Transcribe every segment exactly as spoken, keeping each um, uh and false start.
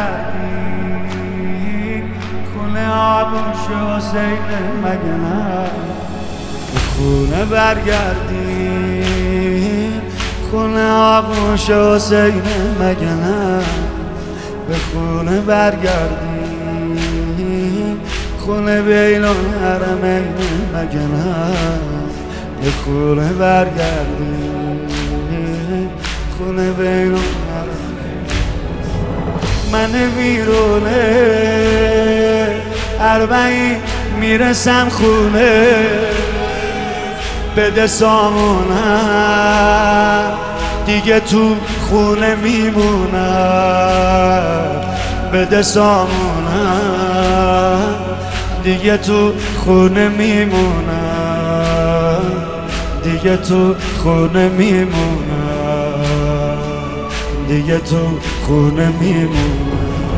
برگردی خونه آغوش حسین مگه نه؟ به خونه برگردی خونه آغوش حسین مگه نه؟ به خونه برگردی خونه بین الحرمین مگه نه؟ به خونه برگردی خونه بین الحرمین. من بیرونه اربعین میرسم خونه، بده سامونم دیگه تو خونه میمونم، بده سامونم دیگه تو خونه میمونم، دیگه تو خونه میمونم، دیگه تو خونه میمونم.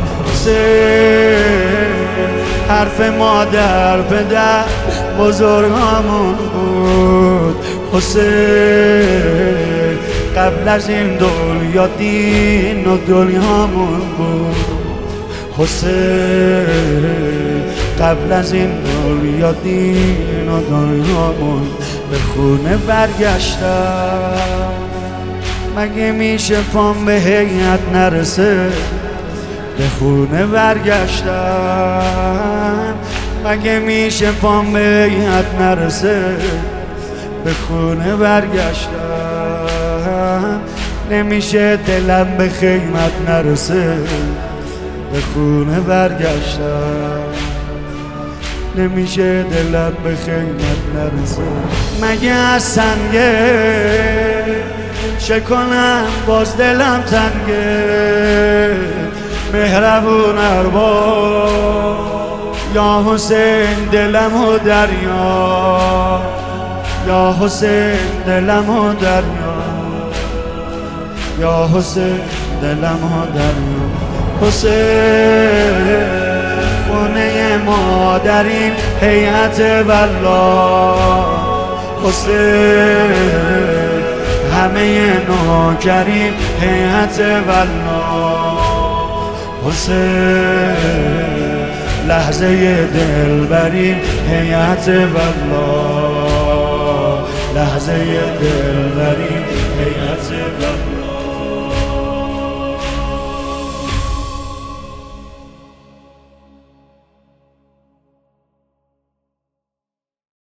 حرف مادر پدر بزرگامون بود حسین، قبل از این دنیا دین و دنیامون بود حسین، قبل از این دنیا دین و دنیامون. به خونه برگشتم مگه میشه پام به هیئت نرسه؟ به خونه برگشتم مگه میشه پام به هیئت نرسه؟ به خونه برگشتم نمیشه دلم به خیمت نرسه؟ به خونه برگشتم نمیشه دلم به خیمت نرسه. مگه از سنگه چه کنم باز دلم تنگه؟ مهربون ارباب یا حسین دلم و دریا، یا حسین دلم و دریا، یا حسین دلم و دریا. حسین خونه ما در این هیئت والله، حسین همه نوکرین هیئت والله، حسین لحظه دلبرین هیئت والله، لحظه دلبرین هیئت والله.